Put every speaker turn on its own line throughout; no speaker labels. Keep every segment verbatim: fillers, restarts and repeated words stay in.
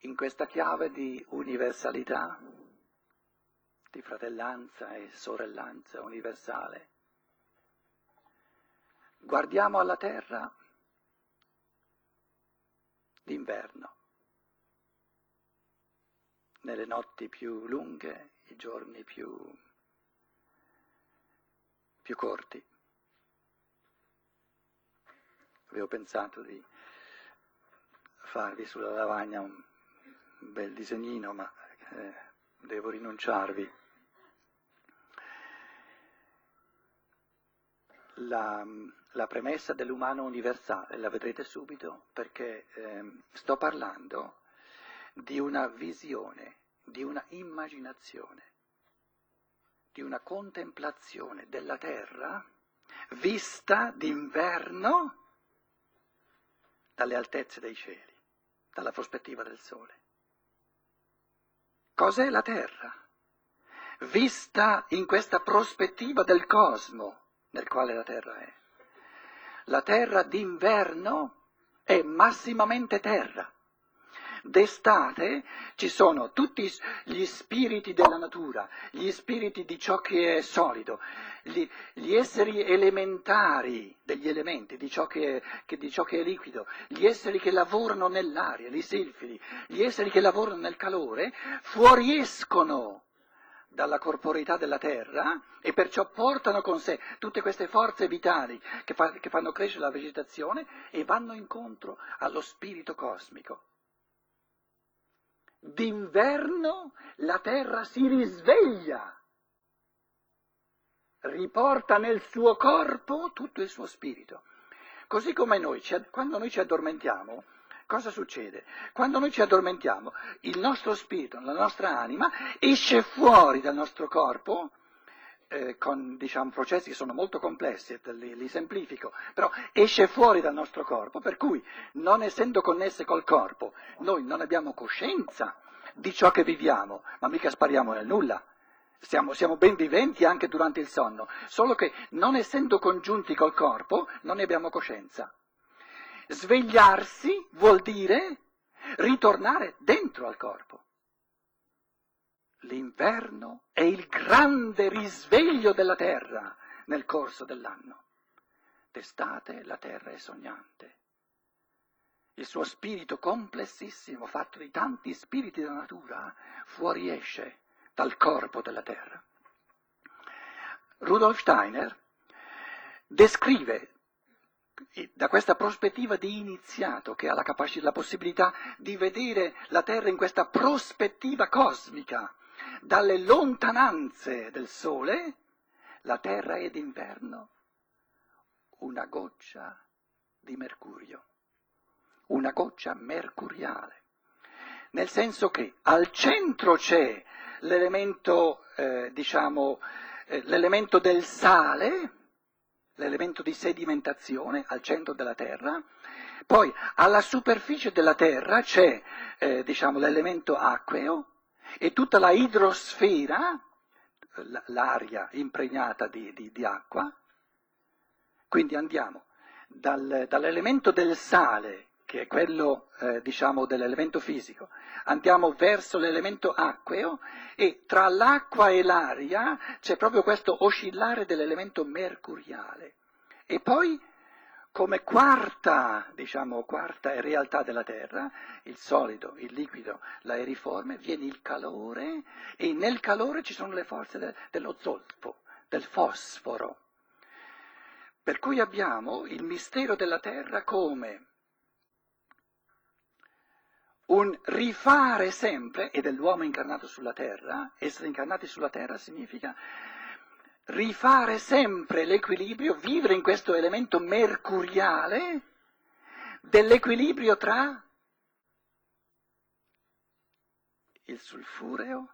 in questa chiave di universalità, di fratellanza e sorellanza universale. Guardiamo alla terra d'inverno, nelle notti più lunghe, i giorni più, più corti. Avevo pensato di farvi sulla lavagna un bel disegnino, ma eh, devo rinunciarvi. La, la premessa dell'umano universale la vedrete subito, perché eh, sto parlando di una visione, di una immaginazione, di una contemplazione della terra vista d'inverno dalle altezze dei cieli, dalla prospettiva del sole. Cos'è la terra? Vista in questa prospettiva del cosmo nel quale la terra è. La terra d'inverno è massimamente terra. D'estate ci sono tutti gli spiriti della natura, gli spiriti di ciò che è solido, gli, gli esseri elementari degli elementi, di ciò che è, che, di ciò che è liquido, gli esseri che lavorano nell'aria, gli silfidi, gli esseri che lavorano nel calore, fuoriescono dalla corporeità della terra e perciò portano con sé tutte queste forze vitali che, fa, che fanno crescere la vegetazione e vanno incontro allo spirito cosmico. D'inverno la terra si risveglia, riporta nel suo corpo tutto il suo spirito. Così come noi, quando noi ci addormentiamo, cosa succede? Quando noi ci addormentiamo, il nostro spirito, la nostra anima, esce fuori dal nostro corpo, eh, con diciamo, processi che sono molto complessi, li, li semplifico, però esce fuori dal nostro corpo, per cui non essendo connesse col corpo, noi non abbiamo coscienza di ciò che viviamo, ma mica spariamo nel nulla. Siamo, siamo ben viventi anche durante il sonno, solo che non essendo congiunti col corpo non ne abbiamo coscienza. Svegliarsi vuol dire ritornare dentro al corpo. L'inverno è il grande risveglio della terra nel corso dell'anno. D'estate la terra è sognante. Il suo spirito complessissimo, fatto di tanti spiriti della natura, fuoriesce dal corpo della terra. Rudolf Steiner descrive da questa prospettiva di iniziato che ha la capacità, la possibilità di vedere la terra in questa prospettiva cosmica, dalle lontananze del sole, la terra è d'inverno una goccia di mercurio, una goccia mercuriale, nel senso che al centro c'è l'elemento, eh, diciamo, eh, l'elemento del sale, l'elemento di sedimentazione al centro della terra, poi alla superficie della terra c'è eh, diciamo, l'elemento acqueo e tutta la idrosfera, l'aria impregnata di, di, di acqua. Quindi andiamo dal, dall'elemento del sale, che è quello eh, diciamo dell'elemento fisico, andiamo verso l'elemento acqueo e tra l'acqua e l'aria c'è proprio questo oscillare dell'elemento mercuriale. E poi, come quarta, diciamo, quarta realtà della Terra, il solido, il liquido, l'aeriforme, viene il calore e nel calore ci sono le forze de, dello zolfo, del fosforo. Per cui abbiamo il mistero della Terra come un rifare sempre, e dell'uomo incarnato sulla terra, essere incarnati sulla terra significa rifare sempre l'equilibrio, vivere in questo elemento mercuriale dell'equilibrio tra il sulfureo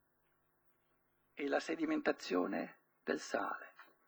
e la sedimentazione del sale.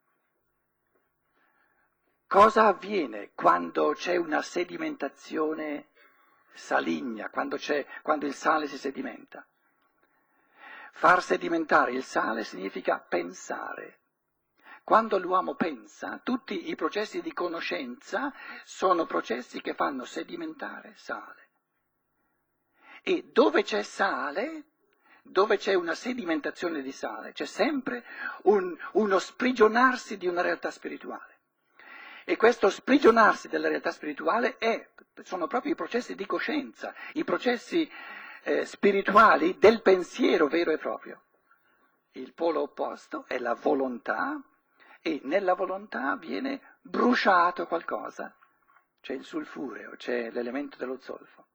Cosa avviene quando c'è una sedimentazione saligna, quando, c'è, quando il sale si sedimenta? Far sedimentare il sale significa pensare. Quando l'uomo pensa, tutti i processi di conoscenza sono processi che fanno sedimentare sale. E dove c'è sale, dove c'è una sedimentazione di sale, c'è sempre un, uno sprigionarsi di una realtà spirituale. E questo sprigionarsi della realtà spirituale è, sono proprio i processi di coscienza, i processi eh, spirituali del pensiero vero e proprio. Il polo opposto è la volontà, e nella volontà viene bruciato qualcosa. C'è il sulfureo, c'è l'elemento dello zolfo.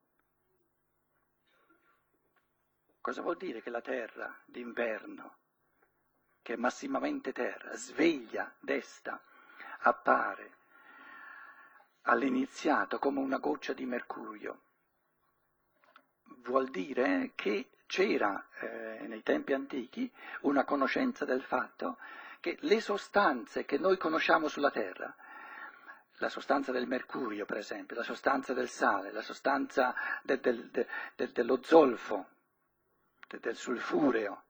Cosa vuol dire che la terra d'inverno, che è massimamente terra, sveglia, desta, appare all'iniziato come una goccia di mercurio? Vuol dire che c'era eh, nei tempi antichi una conoscenza del fatto che le sostanze che noi conosciamo sulla terra, la sostanza del mercurio per esempio, la sostanza del sale, la sostanza de, del, de, de, dello zolfo, de, del sulfureo,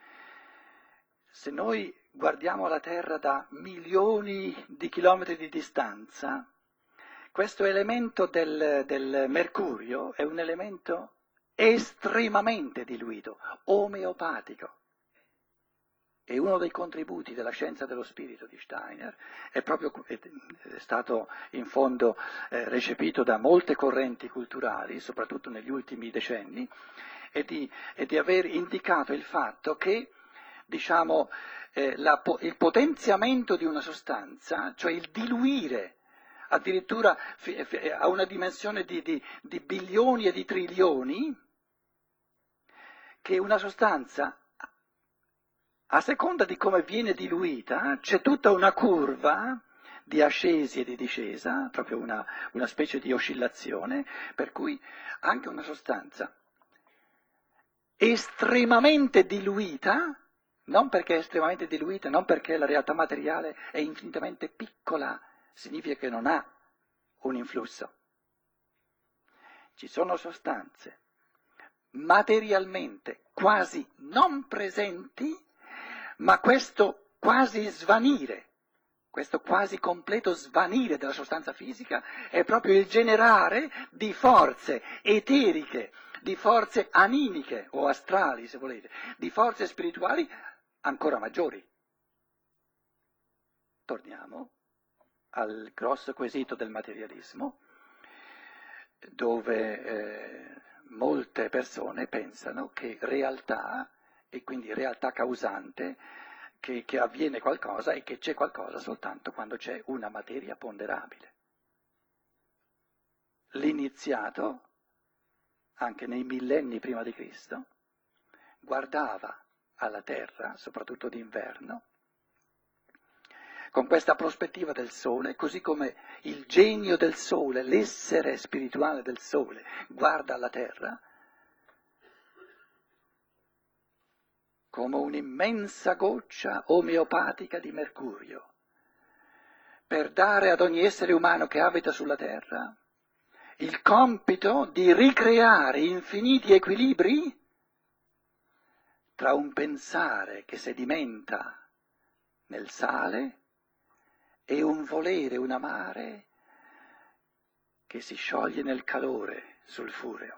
se noi guardiamo la terra da milioni di chilometri di distanza, questo elemento del, del mercurio è un elemento estremamente diluito, omeopatico. E uno dei contributi della scienza dello spirito di Steiner è proprio è stato in fondo eh, recepito da molte correnti culturali, soprattutto negli ultimi decenni, è di, è di aver indicato il fatto che, diciamo, eh, la, il potenziamento di una sostanza, cioè il diluire addirittura a una dimensione di, di, di bilioni e di trilioni, che una sostanza, a seconda di come viene diluita, c'è tutta una curva di ascesi e di discesa, proprio una, una specie di oscillazione, per cui anche una sostanza estremamente diluita, non perché è estremamente diluita, non perché la realtà materiale è infinitamente piccola, significa che non ha un influsso. Ci sono sostanze materialmente quasi non presenti, ma questo quasi svanire, questo quasi completo svanire della sostanza fisica è proprio il generare di forze eteriche, di forze animiche o astrali, se volete, di forze spirituali ancora maggiori. Torniamo al grosso quesito del materialismo, dove eh, molte persone pensano che realtà, e quindi realtà causante, che, che avviene qualcosa e che c'è qualcosa soltanto quando c'è una materia ponderabile. L'iniziato, anche nei millenni prima di Cristo, guardava alla terra, soprattutto d'inverno, con questa prospettiva del sole, così come il genio del sole, l'essere spirituale del sole, guarda alla terra come un'immensa goccia omeopatica di mercurio, per dare ad ogni essere umano che abita sulla terra il compito di ricreare infiniti equilibri tra un pensare che sedimenta nel sale e un volere, un amare che si scioglie nel calore sulfureo.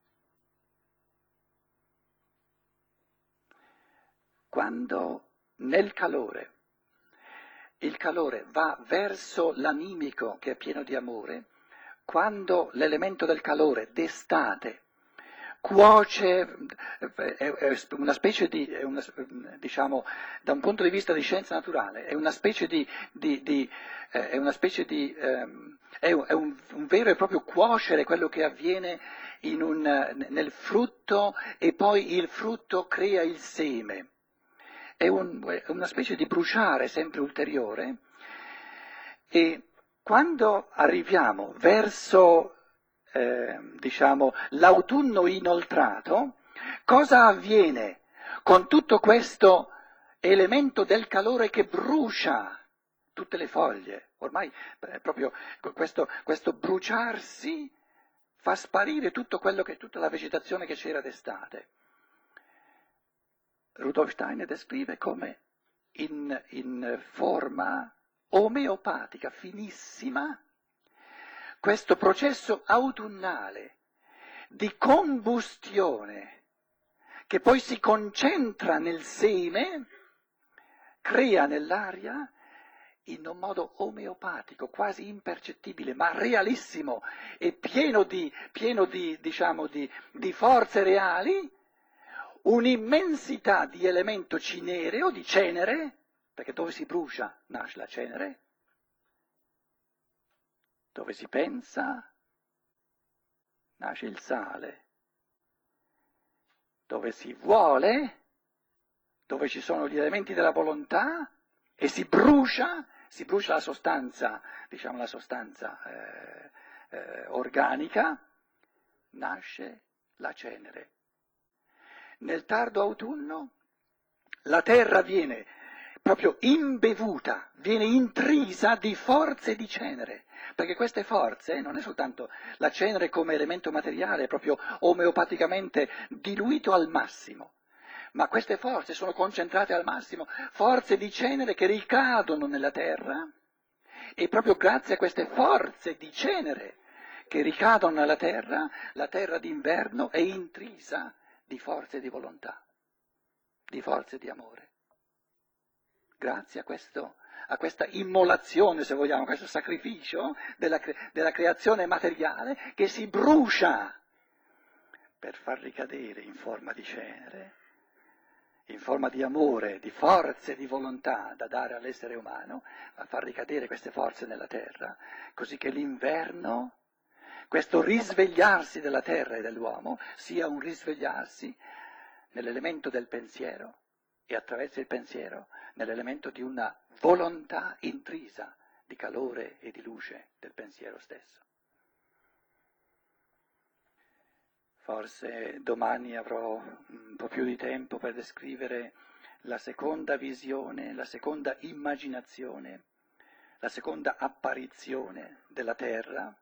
Quando nel calore, il calore va verso l'animico che è pieno di amore, quando l'elemento del calore d'estate cuoce, è una specie di, è una, diciamo, da un punto di vista di scienza naturale, è una specie di, di, di è una specie di, è un, è un, un vero e proprio cuocere quello che avviene in un, nel frutto e poi il frutto crea il seme. È, un, è una specie di bruciare sempre ulteriore e quando arriviamo verso Eh, diciamo, l'autunno inoltrato, cosa avviene con tutto questo elemento del calore che brucia tutte le foglie? Ormai eh, proprio questo, questo bruciarsi fa sparire tutto quello che, tutta la vegetazione che c'era d'estate. Rudolf Steiner descrive come in, in forma omeopatica, finissima, questo processo autunnale di combustione che poi si concentra nel seme, crea nell'aria in un modo omeopatico, quasi impercettibile, ma realissimo e pieno di, pieno di, diciamo, di, di forze reali, un'immensità di elemento cinereo, di cenere, perché dove si brucia nasce la cenere, dove si pensa nasce il sale, dove si vuole, dove ci sono gli elementi della volontà e si brucia, si brucia la sostanza, diciamo la sostanza eh, eh, organica, nasce la cenere. Nel tardo autunno la terra viene proprio imbevuta, viene intrisa di forze di cenere, perché queste forze non è soltanto la cenere come elemento materiale, proprio omeopaticamente diluito al massimo, ma queste forze sono concentrate al massimo, forze di cenere che ricadono nella terra, e proprio grazie a queste forze di cenere che ricadono nella terra, la terra d'inverno è intrisa di forze di volontà, di forze di amore. Grazie a, questo, a questa immolazione, se vogliamo, a questo sacrificio della, della creazione materiale che si brucia per far ricadere in forma di cenere, in forma di amore, di forze di volontà da dare all'essere umano, a far ricadere queste forze nella terra, così che l'inverno, questo risvegliarsi della terra e dell'uomo, sia un risvegliarsi nell'elemento del pensiero e attraverso il pensiero nell'elemento di una volontà intrisa di calore e di luce del pensiero stesso. Forse domani avrò un po' più di tempo per descrivere la seconda visione, la seconda immaginazione, la seconda apparizione della terra.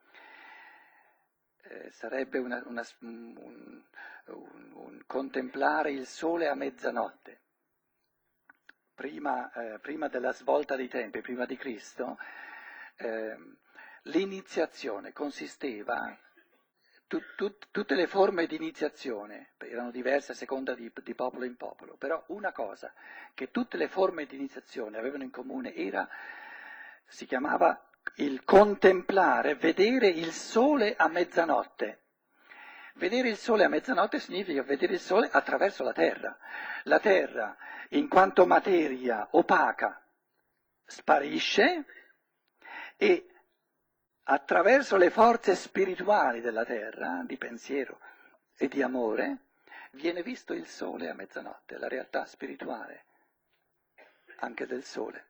Eh, sarebbe una, una, un, un, un contemplare il sole a mezzanotte. Prima, eh, prima della svolta dei tempi, prima di Cristo, eh, l'iniziazione consisteva, tu, tu, tutte le forme di iniziazione erano diverse a seconda di, di popolo in popolo, però una cosa che tutte le forme di iniziazione avevano in comune era, si chiamava il contemplare, vedere il sole a mezzanotte. Vedere il sole a mezzanotte significa vedere il sole attraverso la terra. La terra, in quanto materia opaca, sparisce e attraverso le forze spirituali della terra, di pensiero e di amore, viene visto il sole a mezzanotte, la realtà spirituale anche del sole.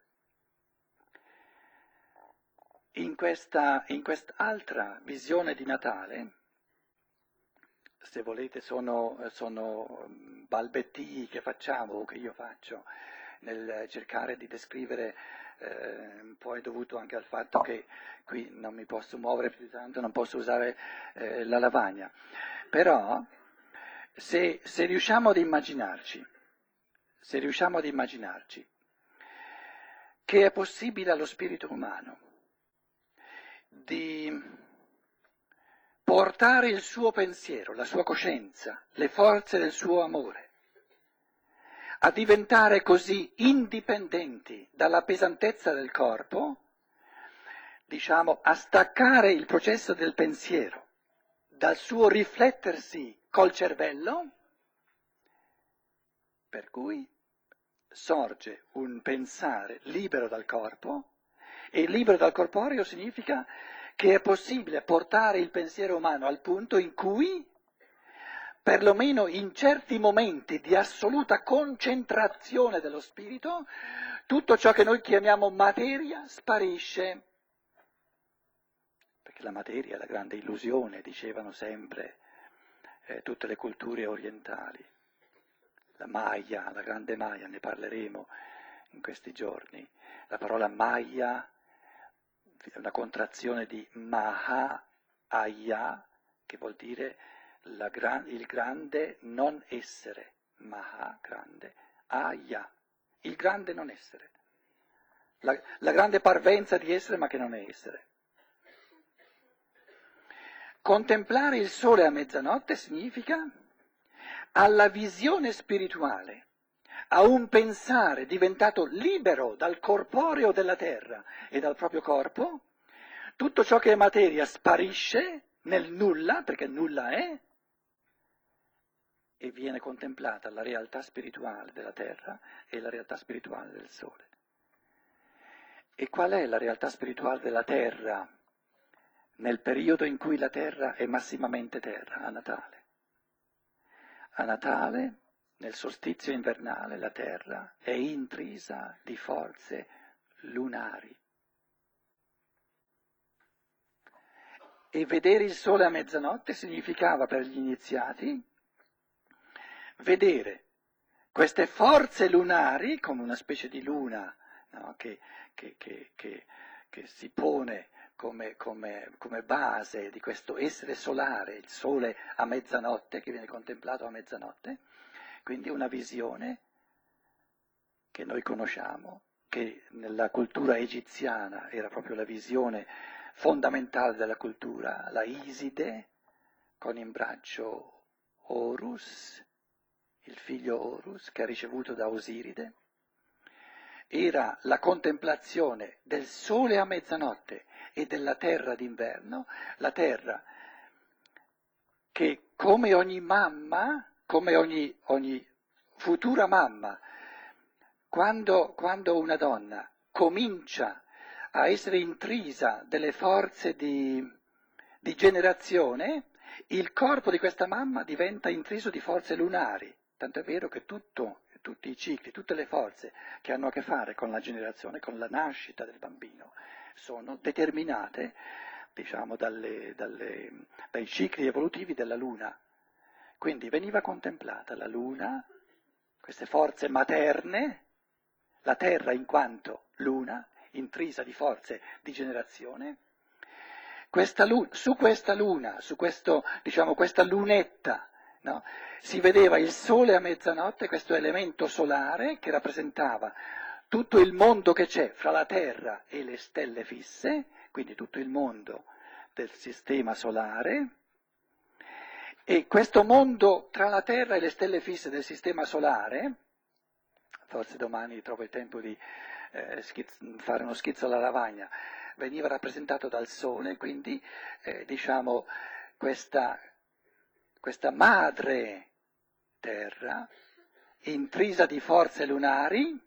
In questa, in quest'altra visione di Natale, se volete sono, sono balbettii che facciamo o che io faccio nel cercare di descrivere, eh, un po' è dovuto anche al fatto che qui non mi posso muovere più di tanto, non posso usare eh, la lavagna, però se, se riusciamo ad immaginarci, se riusciamo ad immaginarci che è possibile allo spirito umano di portare il suo pensiero, la sua coscienza, le forze del suo amore, a diventare così indipendenti dalla pesantezza del corpo, diciamo, a staccare il processo del pensiero dal suo riflettersi col cervello, per cui sorge un pensare libero dal corpo, e libero dal corporeo significa che è possibile portare il pensiero umano al punto in cui, perlomeno in certi momenti di assoluta concentrazione dello spirito, tutto ciò che noi chiamiamo materia sparisce. Perché la materia è la grande illusione, dicevano sempre eh, tutte le culture orientali. La Maya, la grande Maya, ne parleremo in questi giorni. La parola Maya è una contrazione di Maha-aya, che vuol dire la gran, il grande non essere. Maha, grande, Aya, il grande non essere. La, la grande parvenza di essere ma che non è essere. contemplare il sole a mezzanotte significa alla visione spirituale, a un pensare diventato libero dal corporeo della terra e dal proprio corpo, tutto ciò che è materia sparisce nel nulla, perché nulla è, e viene contemplata la realtà spirituale della terra e la realtà spirituale del sole. E qual è la realtà spirituale della terra nel periodo in cui la terra è massimamente terra, a Natale? A Natale, nel solstizio invernale, la terra è intrisa di forze lunari. E vedere il sole a mezzanotte significava per gli iniziati vedere queste forze lunari come una specie di luna, no, che, che, che, che, che si pone come, come, come base di questo essere solare, il sole a mezzanotte, che viene contemplato a mezzanotte, quindi una visione che noi conosciamo, che nella cultura egiziana era proprio la visione fondamentale della cultura, la Iside, con in braccio Horus, il figlio Horus, che ha ricevuto da Osiride, era la contemplazione del sole a mezzanotte e della terra d'inverno, la terra che come ogni mamma, come ogni, ogni futura mamma, quando, quando una donna comincia a essere intrisa delle forze di, di generazione, il corpo di questa mamma diventa intriso di forze lunari, tanto è vero che tutto, tutti i cicli, tutte le forze che hanno a che fare con la generazione, con la nascita del bambino, sono determinate, diciamo, dalle, dalle, dai cicli evolutivi della luna. Quindi veniva contemplata la luna, queste forze materne, la terra in quanto luna, intrisa di forze di generazione. Questa luna, su questa luna, su questo, diciamo, questa lunetta, no, si vedeva il sole a mezzanotte, questo elemento solare che rappresentava tutto il mondo che c'è fra la Terra e le stelle fisse, quindi tutto il mondo del sistema solare, e questo mondo tra la Terra e le stelle fisse del sistema solare, forse domani trovo il tempo di eh, schiz- fare uno schizzo alla lavagna, veniva rappresentato dal Sole, quindi eh, diciamo questa, questa madre Terra, intrisa di forze lunari,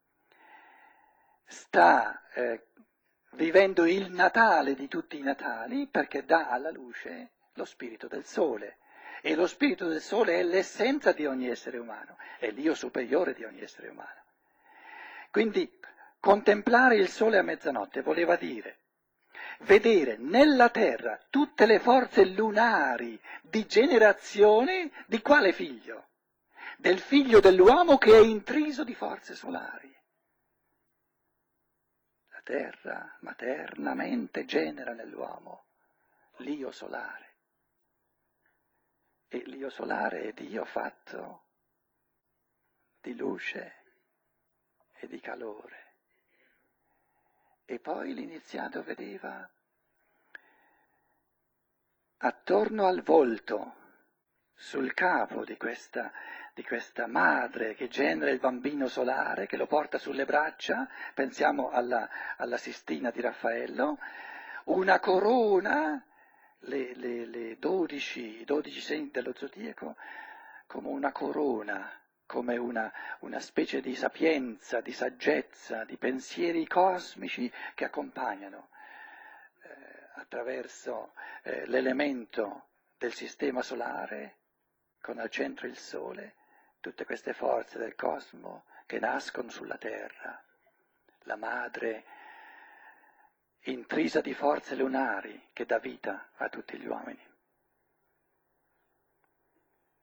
sta eh, vivendo il Natale di tutti i Natali perché dà alla luce lo spirito del Sole. E lo spirito del Sole è l'essenza di ogni essere umano, è l'io superiore di ogni essere umano. Quindi contemplare il Sole a mezzanotte voleva dire vedere nella Terra tutte le forze lunari di generazione di quale figlio? Del figlio dell'uomo che è intriso di forze solari. La Terra maternamente genera nell'uomo l'io solare. E l'io solare è Dio fatto di luce e di calore. E poi l'iniziato vedeva attorno al volto, sul capo di questa, di questa madre che genera il bambino solare, che lo porta sulle braccia, pensiamo alla, alla Sistina di Raffaello, una corona, le, le, le dodici, i dodici segni dello zodiaco, come una corona, come una, una specie di sapienza, di saggezza, di pensieri cosmici che accompagnano eh, attraverso eh, l'elemento del sistema solare, con al centro il Sole, tutte queste forze del cosmo che nascono sulla Terra, la madre intrisa di forze lunari che dà vita a tutti gli uomini.